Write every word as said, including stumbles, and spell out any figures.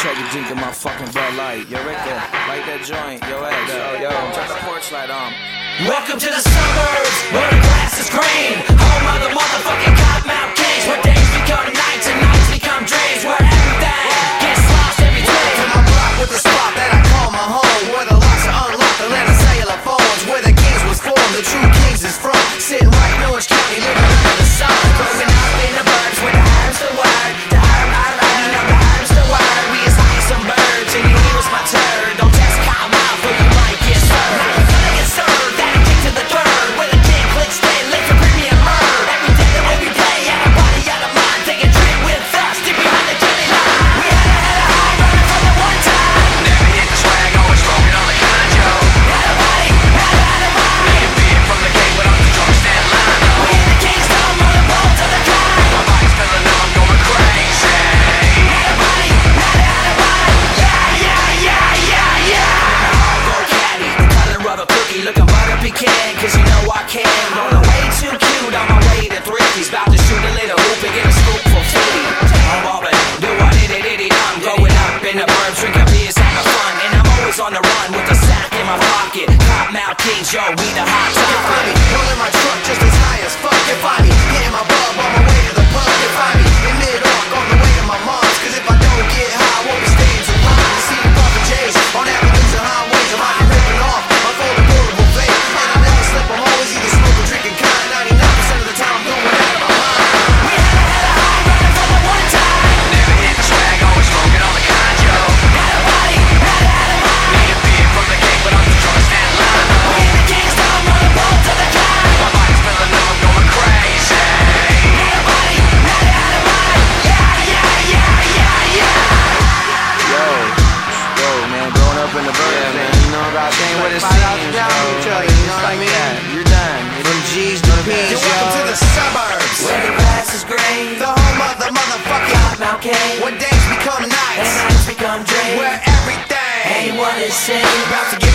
take a drink of my fucking Bud Light. Yo, right there, light that joint. Yo, X, yo, yo, turn the porch light on. Welcome to the suburbs, where the grass is green. Home of the motherfucking Cottonmouth Kings, where days become nights and nights become dreams, where everything gets lost every day. To my block with the spot that I call my home, where the locks are unlocked, the land of cellular phones, where the kings was formed, the true kings is from. Sitting right in Orange County, living under the sun. Growing up in the burbs, where the herbs the word, the herb, herb, herb, you know the herbs the word. We as high as some birds, and he was my turd. Don't test Cottonmouth, or you might get served. Now you're gonna get served, that a kick to the third, where the king clicks stay lit for premium murder. Every day the way we play, out of body, out of mind, take a drink with us, dip behind the jelly line. We had a head of high running from the one time. Never hit the swag, always smoking on the conjo. Had a body, had a had a mind. Need a beer from the gate, but I'm the drunk stand line. We hit the king's come on the road to the climb. My body's filling up, I'm going crazy. Had a body, had a had a mind. Yeah, yeah, yeah, yeah, yeah. I'll go caddy, the color of a cookie, looking butter pecan, cause you know I can. Rolling way too cute, on my way to three. He's about to shoot a little hoop and get a scoop for free. I'm bobbing, do what it it it it I'm going up in the burbs, drinking beers, having fun, and I'm always on the run with a sack in my pocket. Cottonmouth Kings, yo, we the hot You find topic. me rolling my truck just as high as fuck. You find me hitting my bub on my way to the pub. You find me in mid-arc on the way to my mom's. Cause if I don't get high, I won't be staying too long. You see me pumping J's on avenues and highways. I'm out here ripping off my folding portable vape. And I never slip, I'm always either smoking, drinking kind. ninety-nine percent of the time I'm going out of my mind. We had a had a high running from the one time. Never hit the swag, always smoking on the conjo. Had a body, had a had a mind. Need a beer from the gate, but I'm the drunk stand line. We hit the king's come on the road to the climb. My body's filling up, I'm going crazy. Had a body, had a had a mind. Yeah, yeah, yeah, yeah, yeah. Yo, yo, man, growing up in the burbs, Yeah, man, man. you know about Ain't things what like it five seems, dollars down bro. each other, Like, you you know know what I what I mean? mean? You're done. From G's to P's, You're welcome to the suburbs, Where the grass is green, the home of the motherfucking. Cottonmouth King, When days become and nights, nights become dreams. where everything Ain't what it seems. about to get